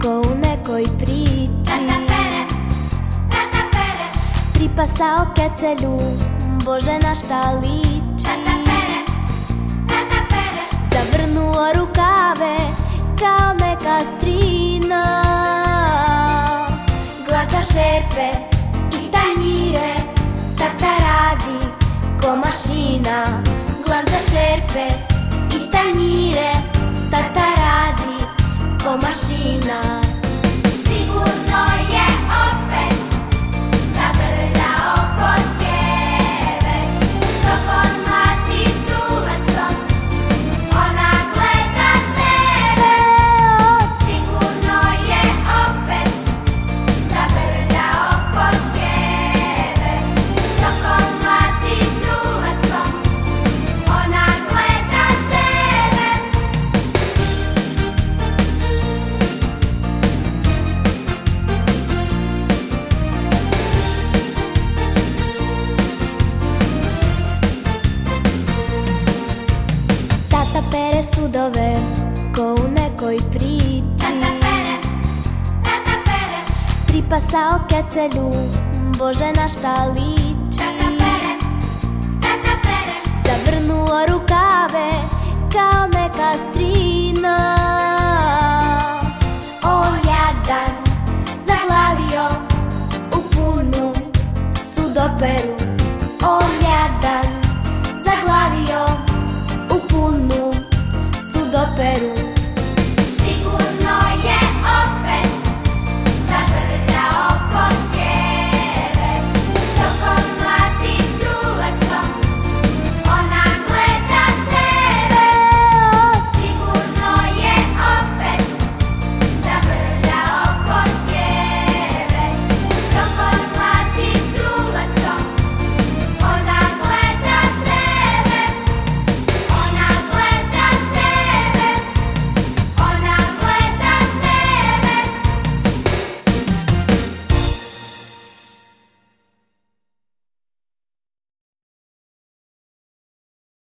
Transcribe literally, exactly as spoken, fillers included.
ko u nekoj priči. Pripasao kecelju, Bože na šta liči. Zavrnuo rukave kao neka strina. Glaca šerpe i tanjire, tata radi ko mašina. Glanca šerpe i tanjire, tata radi ko mašina. Sigurno je opet zavrljao kod tebe, dok on mlati trulecom, ona gleda tebe. Sigurno je opet zavrljao kod tebe, dok on mlati trulecom, ona gleda tebe. Tata pere sudove ko u nekoj priči. Pripasao kecelju, Bože na šta liči. Zavrnuo rukave kao neka strina. O jadan, zaglavio u punu sudoperu.